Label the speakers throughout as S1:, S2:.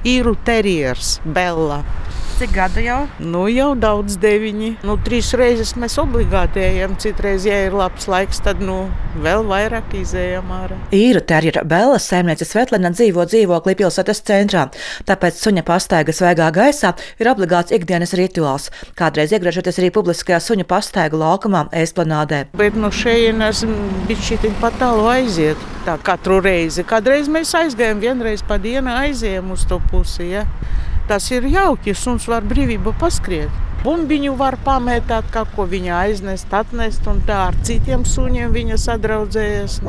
S1: īru terjers, Bella.
S2: Cik gadu jau?
S1: Jau daudz 9. 3 reizes mēs obligāti ejam, citreiz, ja ir labs laiks, tad vēl vairāk izējam ārā.
S3: Īru terjera Bellas saimniece Svetlana dzīvo dzīvoklī pilsētas centrā, tāpēc suņa pastaiga svaigā gaisā ir obligāts ikdienas rituāls. Kādreiz iegriežoties arī publiskajā suņa pastaigu laukumā Esplanādē.
S1: Bet no šejienes bišķiņ pa tālu aiziet, tā katru reizi. Kādreiz mēs aizgājam, vienreiz pa dienu aizējam uz to pusi, ja. Tas ir jauki, suns var brīvību paskriet. Bumbiņu var pamētāt, kaut ko viņa aiznest, atnest, un tā ar citiem suņiem viņa sadraudzējas.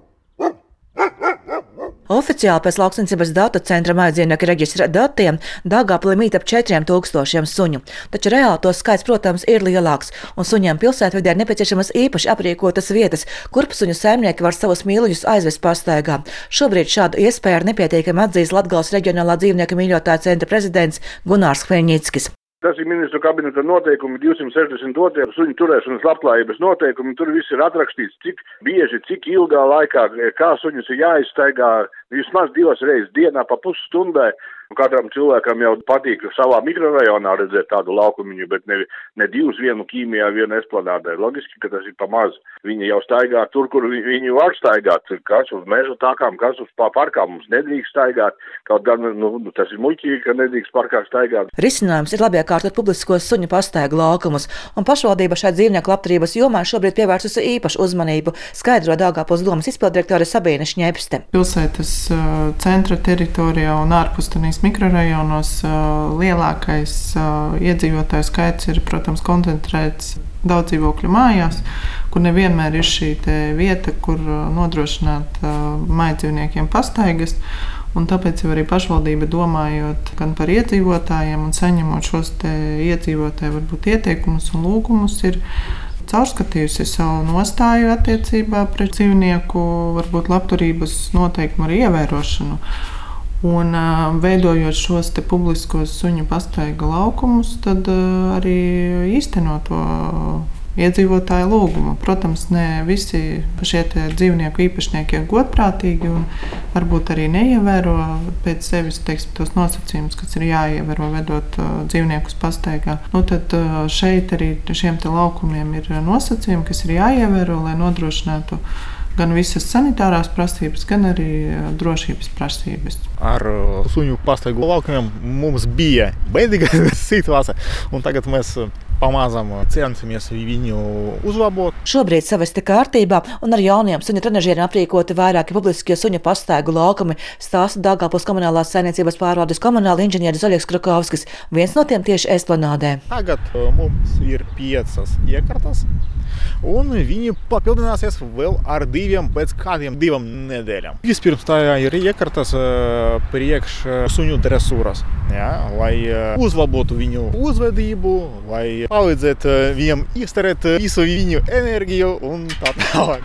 S3: Oficiāli pēc Lauksaimniecības datu centra mājdzīvnieku reģistra datiem Daugavpilī mīt ap 4000 suņu, taču reāli to skaits, protams, ir lielāks, un suņiem pilsētvidē ir nepieciešamas īpaši aprīkotas vietas, kur suņu saimnieki var savus mīluļus aizvest pastaigā. Šobrīd šādu iespēju ar nepietiekami atzīst Latgales reģionālā dzīvnieku mīļotāja centra prezidents Gunārs Hveļņickis.
S4: Tas ir ministru kabineta noteikumi, 262. suņu turēšanas labklājības noteikumi. Tur viss ir atrakstīts, cik bieži, cik ilgā laikā, kā suņus ir jāizstaigā, vismaz 2 reizes dienā pa pusstundai. Katram cilvēkam jau patīk savā mikrorajonā redzēt tādu laukumiņu, bet ne 2 vienu Kīmijā, vienu Esplanādē. Logiski, ka tas ir pa maz. Viņi jau staigā tur, kur viņi var staigāt. Kas uz meža tākām, kas uz parkām mums nedrīkst staigāt. Kaut gan, tas ir muļķīgi, ka nedrīkst parkā staigāt.
S3: Risinājums ir labi iekārtot publiskos suņu pastaigu laukumus, un pašvaldība šai dzīvnieku labturības jomā šobrīd pievērsusi īpašu uzmanību, skaidro Daugavpils domas izpilddirektore Sabīne Šņepste.
S5: Pilsētas centra teritorijā un ārpus tanīs mikrorajonos lielākais iedzīvotāju skaits ir, protams, koncentrēts daudz dzīvokļu mājās, kur nevienmēr ir šī vieta, kur nodrošināt mājdzīvniekiem pastaigas. Un tāpēc jau arī pašvaldība, domājot gan par iedzīvotājiem un saņemot šos iedzīvotāju varbūt ieteikumus un lūgumus, ir caurskatījusi savu nostāju attiecībā pret dzīvnieku varbūt labturības noteikumu arī ievērošanu. Un veidojot šos publiskos suņu pastaigu laukumus, tad arī īstenot to iedzīvotāju lūgumu. Protams, ne visi šie dzīvnieku īpašnieki ir godprātīgi un varbūt arī neievēro pēc sevis tos nosacījumus, kas ir jāievēro vedot dzīvniekus pastaigā. Tad šeit arī šiem laukumiem ir nosacījumi, kas ir jāievēro, lai nodrošinātu gan visas sanitārās prasības, gan arī drošības prasības.
S6: Ar suņu pastaigu laukumiem mums bija bēdīga situācija, un tagad mēs pamazām cenšamies viņu uzlabot.
S3: Šobrīd savesti kārtībā un ar jauniem suņu trenažieriem aprīkoti vairāki publiskie suņu pastaigu laukumi, stāsta Daugavpils komunālās saimniecības pārvaldes komunāla inženieris Oļegs Krukovskis, viens no tiem tieši Esplanādē.
S6: Tagad mums ir 5 iekārtas, un viņi papildināsies vēl ar 2 pēc kādiem 2 nedēļām. Vispirms tā ir iekārtas priekš suņu dresūras, lai uzlabotu viņu uzvedību, lai palīdzētu viņam izturēt visu viņu enerģiju un tā tālāk.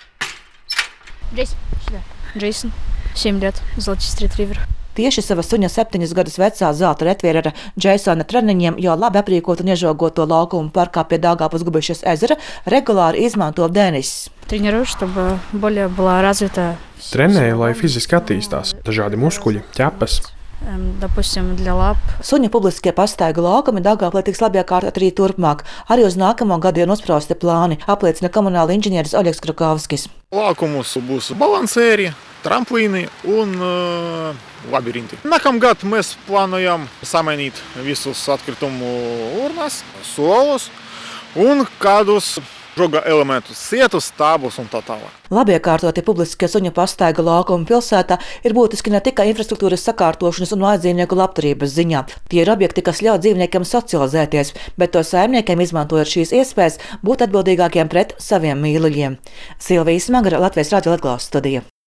S7: Jason, 7 лет, золотистый ретривер.
S3: Tieši sava suņa 7 gadus vecā zelta retrievera Jasona treniņiem jau labi aprīkotu un iežogoto laukumu parkā pie Daugavpils Gubišas ezera regulāri izmanto Denis.
S7: Тренирую, чтобы более была развита.
S8: Trenēju, lai fiziski attīstās, dažādi muskuļi, ķepas.
S7: Допустим, для лап.
S3: Suņu publiskie pastaigu laukumi Daugavpilī tiks labi iekārtot arī turpmāk. Arī uz nākamo gadu ir nosprausti plāni, apliecina komunāla inženieris Oļegs Krukovskis.
S6: Laukumus būs balansēri, tramplīni un labirinti. Nākamgad mēs plānojam samainīt visus atkritumu urnas, solus un kādus žoga elementus, sietus, stābus un tā tālāk.
S3: Labi iekārtoti publiskie suņu pastaigu laukumi pilsētā ir būtiski ne tikai infrastruktūras sakārtošanas un mājdzīvnieku labturības ziņā. Tie ir objekti, kas ļauj dzīvniekiem socializēties, bet to saimniekiem, izmantojot šīs iespējas, būt atbildīgākiem pret saviem mīluļiem. Silvija Smagara, Latvijas Radio Latgales studija.